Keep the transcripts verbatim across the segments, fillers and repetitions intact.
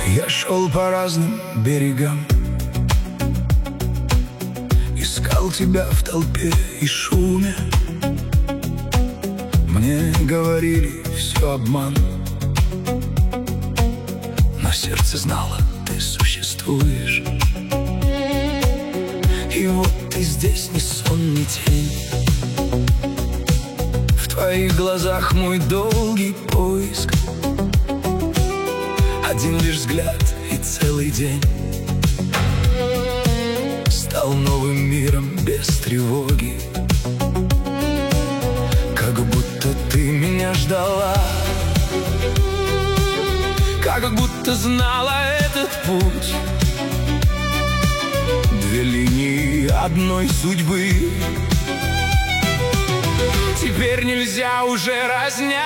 Я шел по разным берегам, искал тебя в толпе и шуме. Мне говорили, все обман, но сердце знало, ты существуешь. И вот ты здесь, ни сон, ни тень. В твоих глазах мой долгий поиск, один лишь взгляд и целый день стал новым миром без тревоги. Как будто ты меня ждала, как будто знала этот путь. Две линии одной судьбы теперь нельзя уже разнять.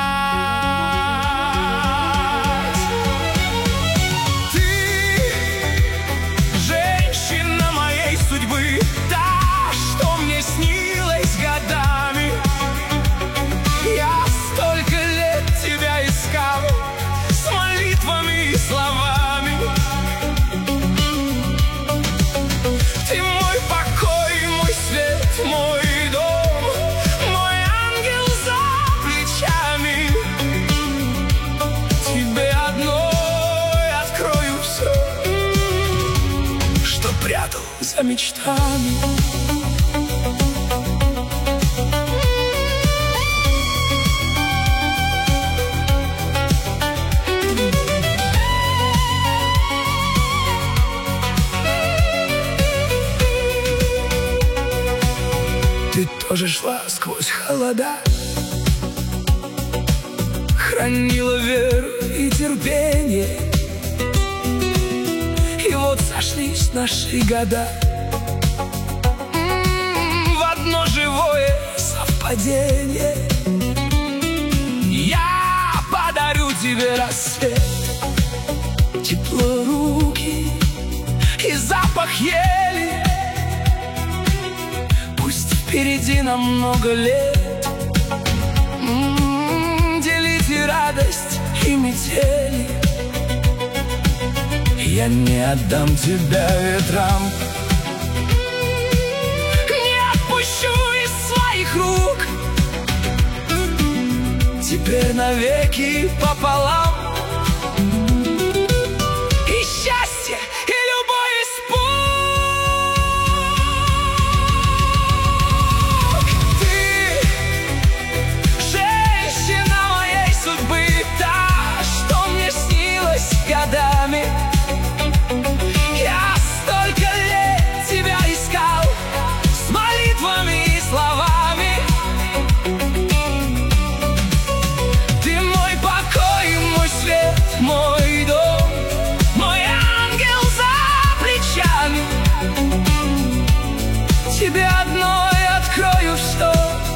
Прятал за мечтами. Ты тоже шла сквозь холода, хранила веру и терпение. И вот сошлись наши года в одно живое совпадение. Я подарю тебе рассвет, тепло руки и запах ели. Пусть впереди нам много лет, м-м, делите радость и метели. Я не отдам тебя ветрам, не отпущу из своих рук. Теперь навеки пополам и счастье, и любой испуг. Ты женщина моей судьбы, та, что мне снилась годами. Я столько лет тебя искал с молитвами и словами. Ты мой покой, мой свет, мой дом, мой ангел за плечами. Тебе одной открою все,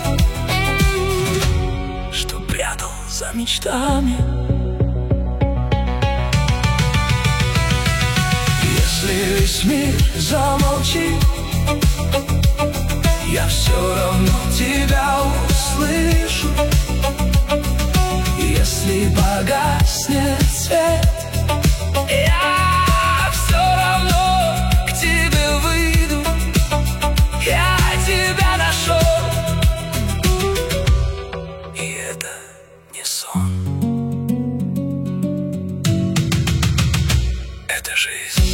что прятал за мечтами. Весь мир замолчит, я все равно тебя услышу. Если погаснет свет, я все равно к тебе выйду. Я тебя нашел, и это не сон, это жизнь.